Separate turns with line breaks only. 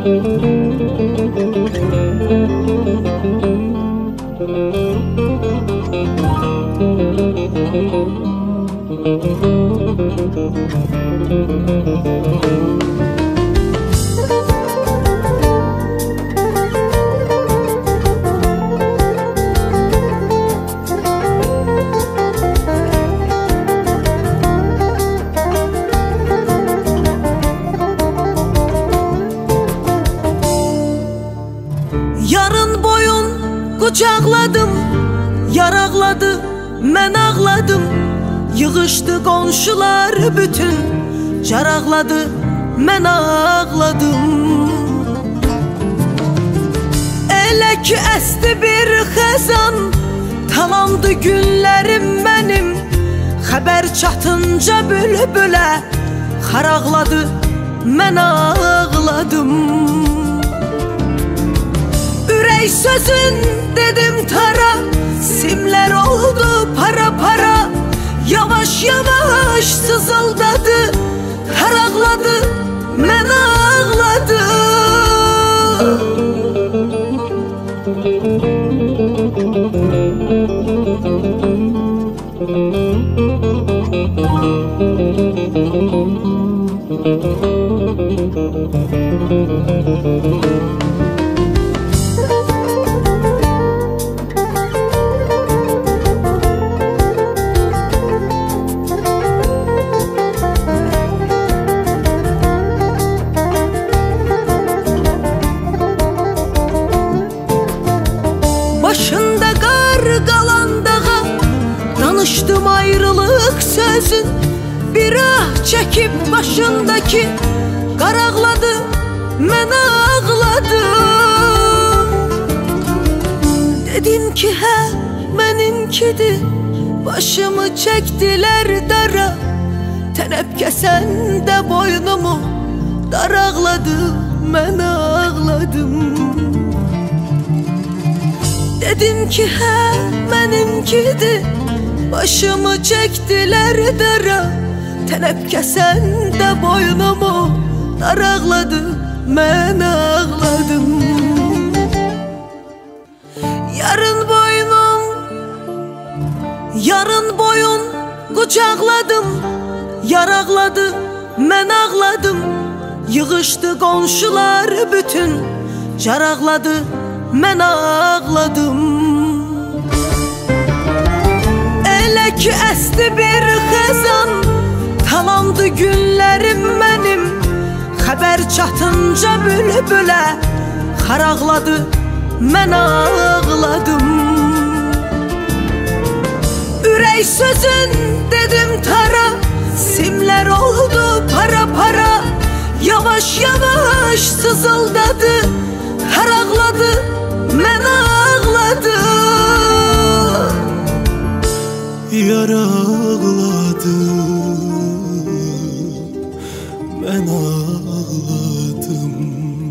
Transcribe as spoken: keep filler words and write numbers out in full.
Yarın boyun qucaqladım, yaraqladı, mən ağladım. Yığışdı qonşular bütün, caraqladı, mən ağladım. Elə ki əsti bir xəzan, talandı günlərim mənim. Xəbər çatınca bülbülə, xaraqladı, mən ağladım. Ürək sözün dedim tara, simlər oldu para para. Yavaş yavaş sızıldadı, haraqladı, mən ağladım. Başında qar qalan dağa, danışdım ayrılıq sözün. Bir ah çəkib başındakı, qaraqladı, mən ağladım. Dedim ki hə, mənimkidir, başımı çəkdilər dara. Tənəb kəsən də boynumu daraqladı, mən ağladım. Dedim ki hə, mənimkidir, başımı çəkdilər dara. Tənəb kəsən də boynumu daraqladı, mən ağladım. Yarın boynum, yarın boyun qucaqladım, yaraqladı, mən ağladım. Yığışdı qonşular bütün, caraqladı, mən ağladım. Elə ki əsti bir xəzan, talandı günlərim mənim. Xəbər çatınca bülbülə, xaraqladı, mən ağladım. Ürək sözün dedim tara, simlər oldu para para. Yavaş yavaş sızıldadı, haraqladı, mən ağladım.
Yaraqladım, mən ağladım.